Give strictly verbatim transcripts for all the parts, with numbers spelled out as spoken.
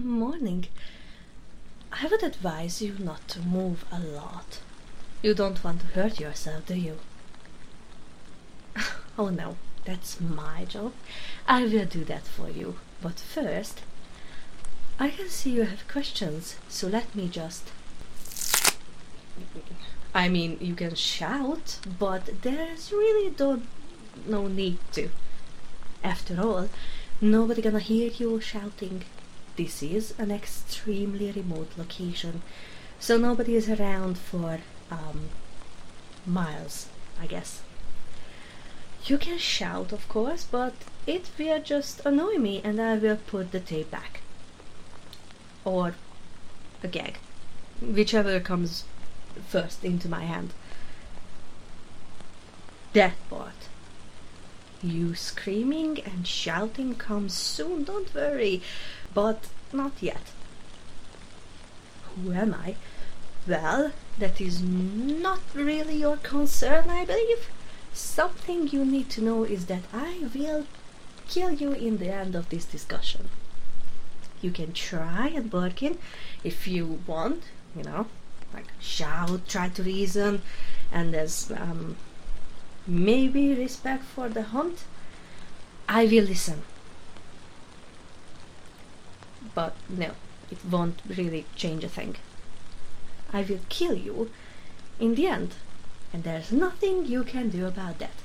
Morning. I would advise you not to move a lot. You don't want to hurt yourself, do you? Oh no, that's my job. I will do that for you. But first, I can see you have questions, so let me just... I mean, you can shout, but there's really don't, no need to. After all, nobody gonna hear you shouting. This is an extremely remote location, so nobody is around for um, miles, I guess. You can shout, of course, but it will just annoy me and I will put the tape back. Or a gag, whichever comes first into my hand. That part. You screaming and shouting comes soon, don't worry, but not yet. Who am I? Well, that is not really your concern, I believe. Something you need to know is that I will kill you in the end of this discussion. You can try and bargain if you want, you know, like shout, try to reason, and there's um, maybe respect for the hunt. I will listen. But no, it won't really change a thing. I will kill you in the end, and there's nothing you can do about that.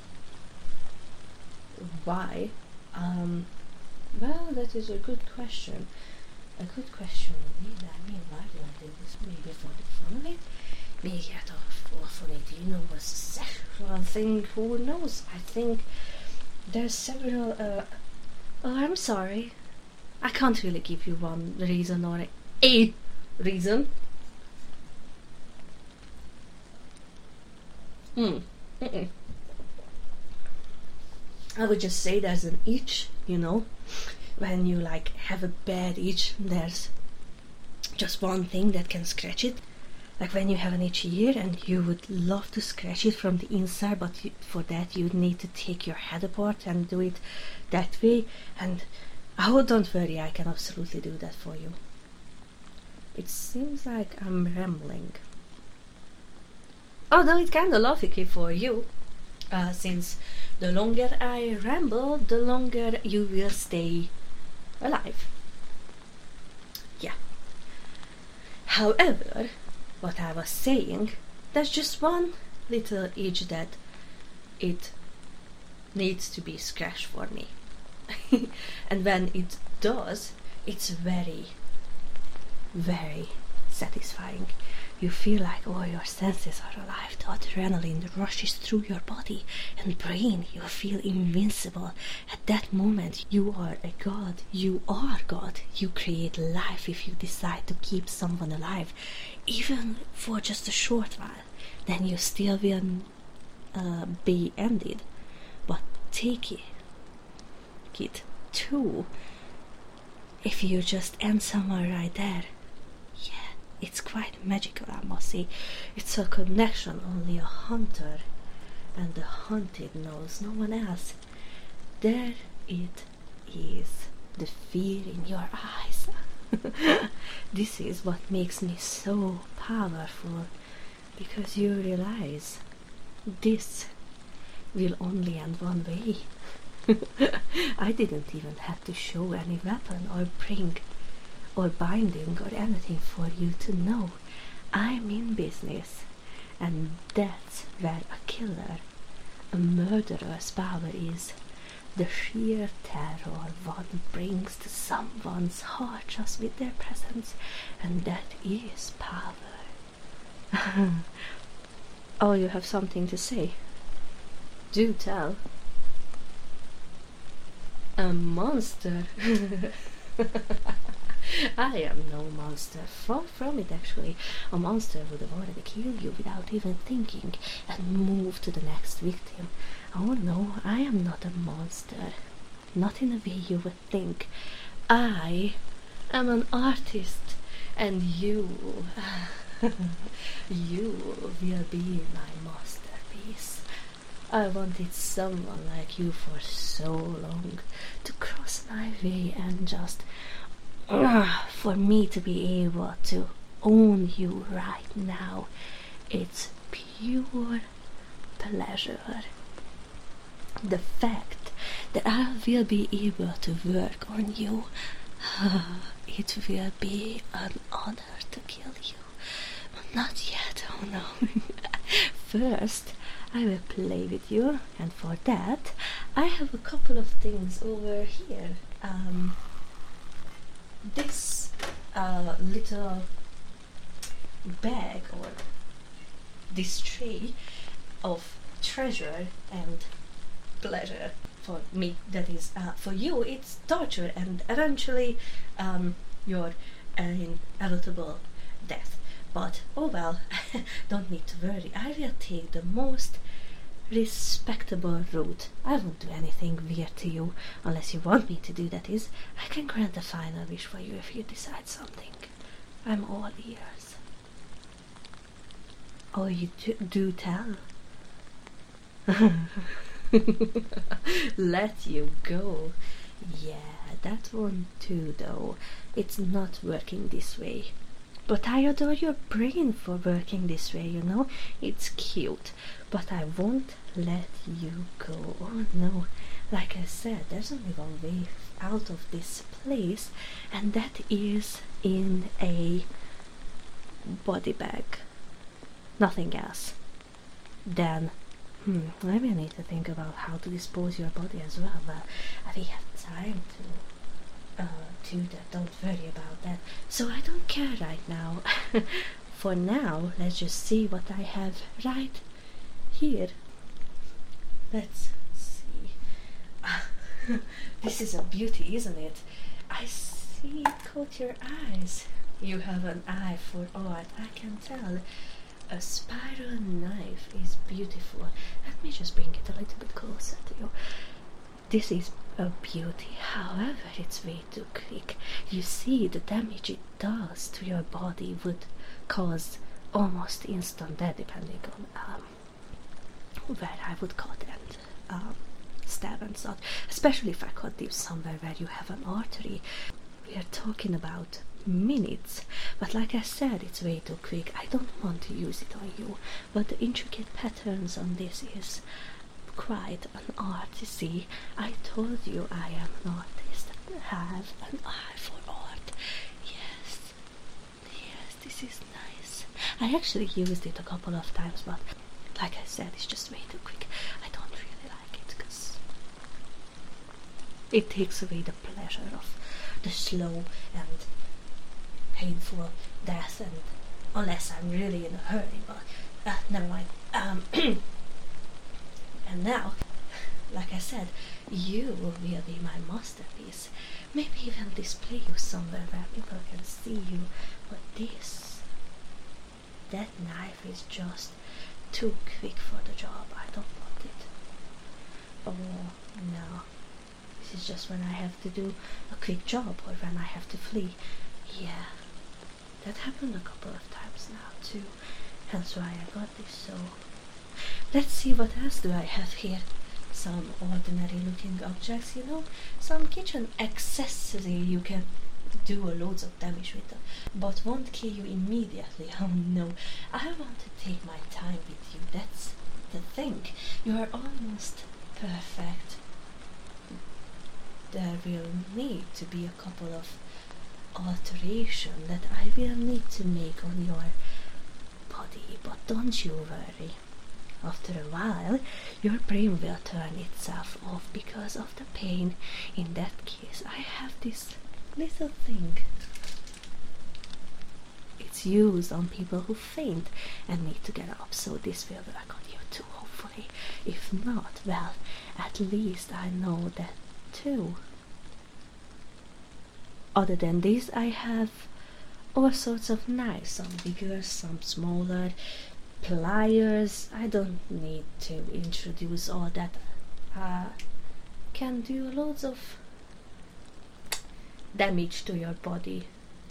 Why? Um, well, that is a good question. A good question indeed. I mean, why do I do this? Maybe for the fun of it? Maybe out of for it, you know, a sexual thing. Who knows? I think there's several. Uh, oh, I'm sorry. I can't really give you one reason or a, a reason. Hmm. Mm-mm. I would just say there's an itch, you know. When you like have a bad itch, there's just one thing that can scratch it. Like when you have an itchy ear and you would love to scratch it from the inside, but you, for that you'd need to take your head apart and do it that way. And oh, don't worry, I can absolutely do that for you. It seems like I'm rambling. Although it's kinda logical for you, uh, since the longer I ramble, the longer you will stay alive. Yeah. However, what I was saying, there's just one little itch that it needs to be scratched for me. And when it does, it's very, very satisfying. You feel like, oh, your senses are alive. The adrenaline rushes through your body and brain. You feel invincible. At that moment, you are a god. You are God. You create life if you decide to keep someone alive, even for just a short while. Then you still will uh, be ended. But take it, it too. If you just end somewhere right there. Yeah. It's quite magical, I must say. It's a connection only a hunter and the hunted knows, no one else. There it is, the fear in your eyes. This is what makes me so powerful, because you realize this will only end one way. I didn't even have to show any weapon or bring or binding or anything for you to know. I'm in business, and that's where a killer, a murderer's power is. The sheer terror one brings to someone's heart just with their presence, and that is power. Oh, you have something to say? Do tell. A monster? I am no monster. Far from it, actually. A monster would have already killed you without even thinking and moved to the next victim. Oh no, I am not a monster. Not in a way you would think. I am an artist, and you, you will be my masterpiece. I wanted someone like you for so long to cross my way and just Ah, for me to be able to own you right now, it's pure pleasure. The fact that I will be able to work on you, it will be an honor to kill you. Not yet, oh no. First, I will play with you, and for that, I have a couple of things over here. Um, this uh, little bag, or this tray of treasure and pleasure. For me, that is, uh, for you, it's torture and eventually um, your inevitable death. But oh well, don't need to worry. I will take the most respectable route. I won't do anything weird to you unless you want me to do, that is. I can grant a final wish for you if you decide something. I'm all ears. Oh, you do, do tell? Let you go. Yeah, that one too, though. It's not working this way. But I adore your brain for working this way, you know? It's cute. But I won't let you go. Oh no. Like I said, there's only one way out of this place, and that is in a body bag. Nothing else. Then, hmm, I will need to think about how to dispose your body as well. Well, we have time to uh, do that. Don't worry about that. So I don't care right now. For now, let's just see what I have right here. Let's see. This is a beauty, isn't it? I see it caught your eyes. You have an eye for art, I can tell. A spiral knife is beautiful. Let me just bring it a little bit closer to you. This is a beauty, however, it's way too quick. You see, the damage it does to your body would cause almost instant death, depending on um, where I would cut and um, stab and such. Especially if I cut deep somewhere where you have an artery. We are talking about minutes, but like I said, it's way too quick. I don't want to use it on you, but the intricate patterns on this is quite an art. You see, I told you I am an artist. I have an eye for art. Yes, yes, this is nice. I actually used it a couple of times, but like I said, it's just way too quick. I don't really like it because it takes away the pleasure of the slow and painful death, and unless I'm really in a hurry, but uh, never mind. Um, and now, like I said, you will be my masterpiece. Maybe even display you somewhere where people can see you. But this, that knife is just too quick for the job. I don't want it. Oh no. This is just when I have to do a quick job or when I have to flee. Yeah, that happened a couple of times now too. Hence why I got this. So let's see what else do I have here. Some ordinary looking objects, you know, some kitchen accessory you can do loads of damage with, but won't kill you immediately. Oh no, I want to take my time with you. That's the thing. You are almost perfect. There will need to be a couple of alterations that I will need to make on your body, but don't you worry. After a while, your brain will turn itself off because of the pain. In that case, I have this little thing. It's used on people who faint and need to get up, so this will work on you too, hopefully. If not, well, at least I know that too. Other than this, I have all sorts of knives, some bigger, some smaller, pliers. I don't need to introduce all that. Uh, can do loads of damage to your body,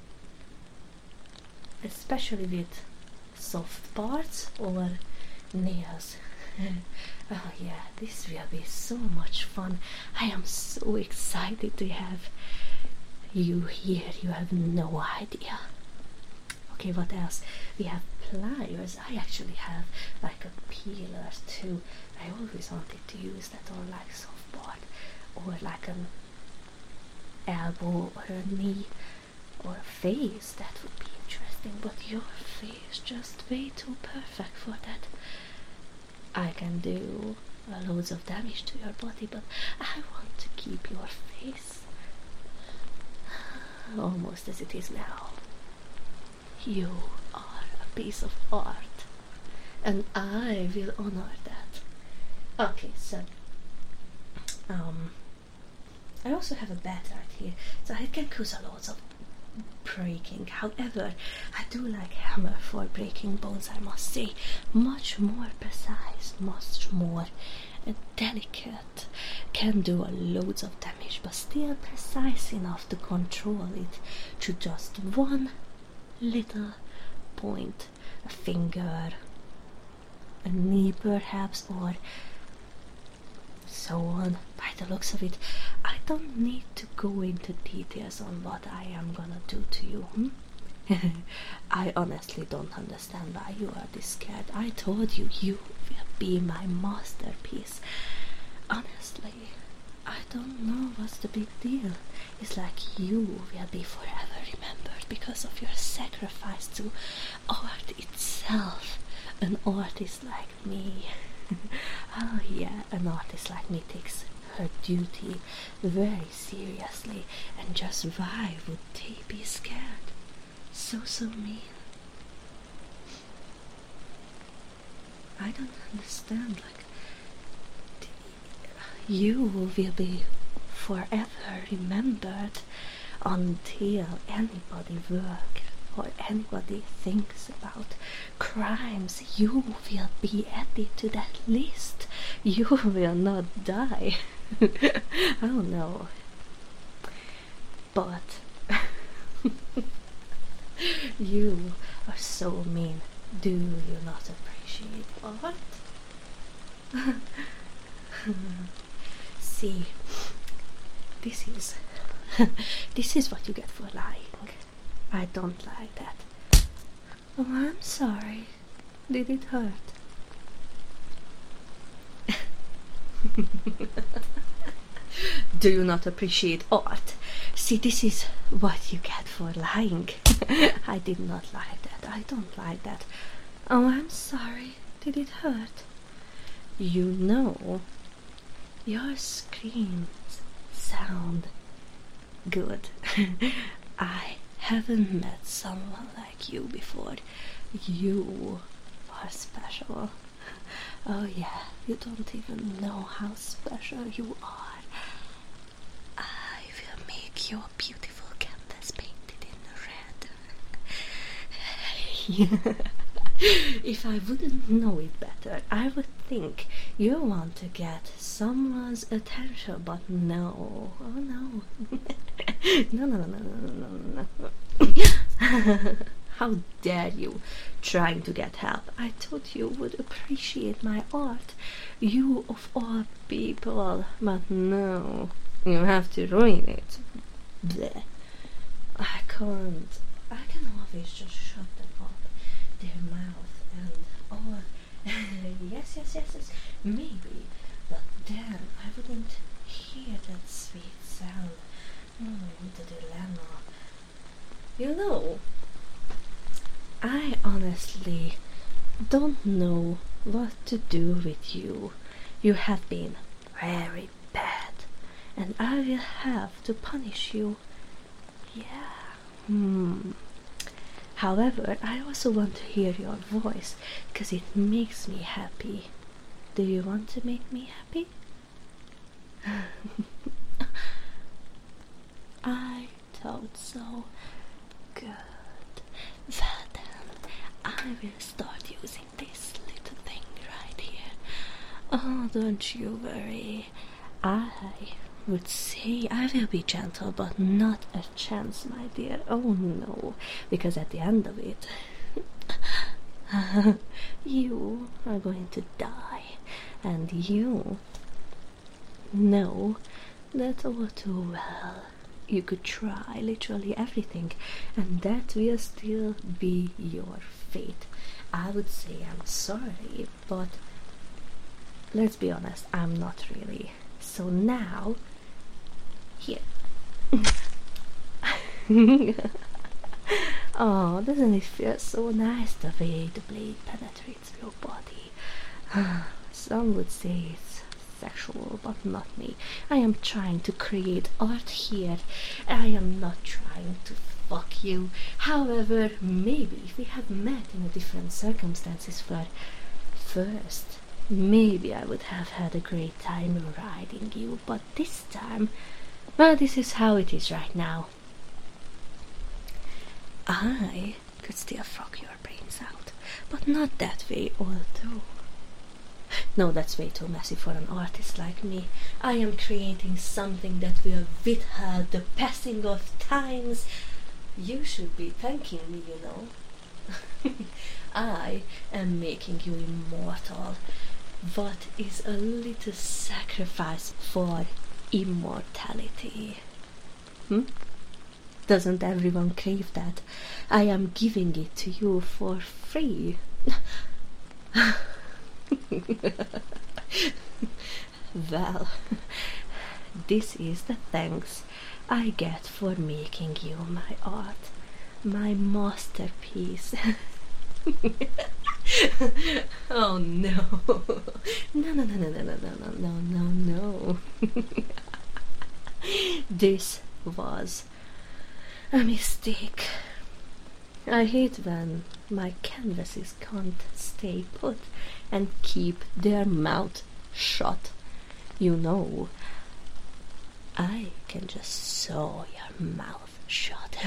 especially with soft parts or nails. Oh yeah, this will be so much fun. I am so excited to have You here, you have no idea. Okay, what else? We have pliers. I actually have like a peeler too. I always wanted to use that on like softboard or like an elbow or a knee or a face. That would be interesting, but your face just way too perfect for that. I can do uh, loads of damage to your body, but I want to keep your face almost as it is now. You are a piece of art, and I will honor that. Okay, so um, I also have a battery here, so I can cause a lot of breaking. However, I do like hammer for breaking bones, I must say. Much more precise, much more uh, delicate. Can do a loads of damage, but still precise enough to control it to just one little point. A finger, a knee perhaps, or so on. By the looks of it, I don't need to go into details on what I am gonna do to you. Hmm? I honestly don't understand why you are this scared. I told you, you will be my masterpiece. Honestly, I don't know what's the big deal. It's like you will be forever remembered because of your sacrifice to art itself. An artist like me. Oh yeah, an artist like me takes her duty very seriously, and just why would they be scared? So, so mean. I don't understand, like, you will be forever remembered until anybody work or anybody thinks about crimes. You will be added to that list. You will not die. Oh no. But you are so mean. Do you not appreciate art? See, this is this is what you get for lying. I don't like that. Oh, I'm sorry. Did it hurt? Do you not appreciate art? See, this is what you get for lying. I did not like that. I don't like that. Oh, I'm sorry. Did it hurt? You know, your screams sound good. I haven't met someone like you before. You are special. Oh yeah, you don't even know how special you are. I will make your beautiful canvas painted in red. If I wouldn't know it better, I would think you want to get someone's attention, but no. Oh no. No, no, no, no, no, no, no. How dare you trying to get help? I thought you would appreciate my art. You of all people. But no, you have to ruin it. Bleh. I can't. I can always just shut them up. Their mouth and oh yes, yes, yes, yes, maybe, but then I wouldn't hear that sweet sound. Mm, the dilemma. You know, I honestly don't know what to do with you. You have been very bad, and I will have to punish you. Yeah. Hmm. However, I also want to hear your voice, because it makes me happy. Do you want to make me happy? I thought so. Good. Well then, I will start using this little thing right here. Oh, don't you worry. I would say I will be gentle, but not a chance, my dear. Oh no, because at the end of it, you are going to die, and you know that all too well. You could try literally everything, and that will still be your fate. I would say I'm sorry, but let's be honest, I'm not really. So now, here. Oh, doesn't it feel so nice the way the blade penetrates your body? Some would say it's sexual, but not me. I am trying to create art here. I am not trying to fuck you. However, maybe if we have met in a different circumstances for first, maybe I would have had a great time riding you, but this time, well, this is how it is right now. I could still fuck your brains out, but not that way, although... No, that's way too messy for an artist like me. I am creating something that will withhold the passing of times. You should be thanking me, you know. I am making you immortal. What is a little sacrifice for immortality? Hmm? Doesn't everyone crave that? I am giving it to you for free. Well, this is the thanks I get for making you my art, my masterpiece. Oh no. No, no, no, no, no, no, no, no, no, no. This was a mistake. I hate when my canvases can't stay put and keep their mouth shut. You know, I can just sew your mouth shut.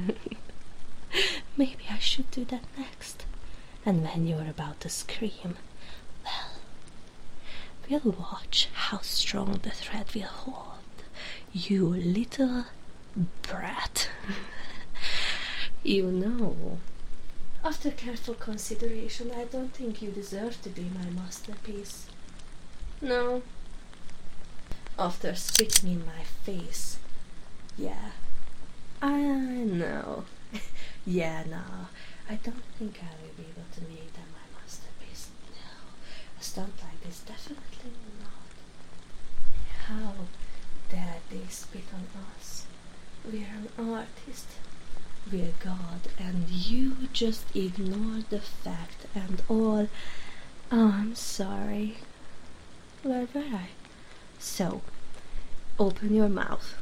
Maybe I should do that next. And when you're about to scream, well, we'll watch how strong the thread will hold. You little brat. You know, after careful consideration, I don't think you deserve to be my masterpiece. No. After spitting in my face, yeah. I know. Yeah, no. I don't think I will be able to make them my masterpiece. No. A stunt like this, definitely not. How dare they spit on us? We're an artist. We're God, and you just ignore the fact and all. Oh, I'm sorry. Where were I? So, open your mouth.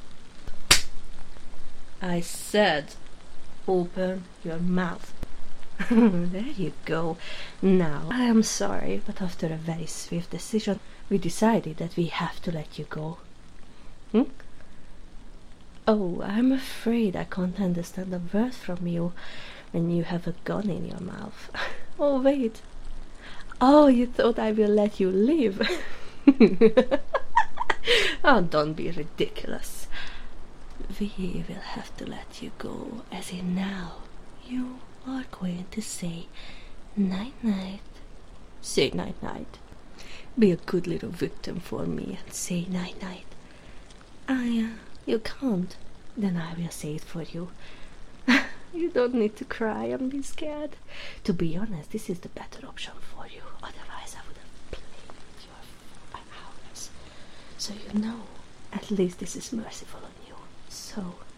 I said, open your mouth. There you go. Now, I am sorry, but after a very swift decision, we decided that we have to let you go. Hmm? Oh, I'm afraid I can't understand a word from you when you have a gun in your mouth. Oh, wait. Oh, you thought I will let you live? Oh, don't be ridiculous. We will have to let you go, as in now. You are going to say night-night. Say night-night. Be a good little victim for me and say night-night. I, uh, you can't. Then I will say it for you. You don't need to cry and be scared. To be honest, this is the better option for you. Otherwise, I would have played with you for hours. So you know, at least this is merciful on you. So,